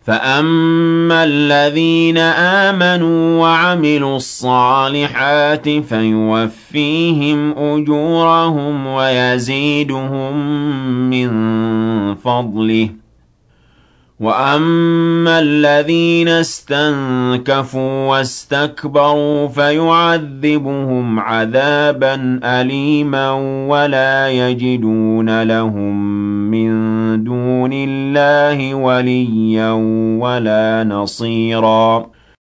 فَأَمَّا الَّذِينَ آمَنُوا وَعَمِلُوا الصَّالِحَاتِ فَيُوَفِّيهِمْ أُجُورَهُمْ وَيَزِيدُهُم مِّن فَضْلِهِ ۖ وَأَمَّا الَّذِينَ اسْتَنكَفُوا وَاسْتَكْبَرُوا فَيُعَذِّبُهُمْ عَذَابًا أَلِيمًا وَلَا يَجِدُونَ لَهُم مِّن دُونِ اللَّهِ وَلِيًّا وَلَا نَصِيرًا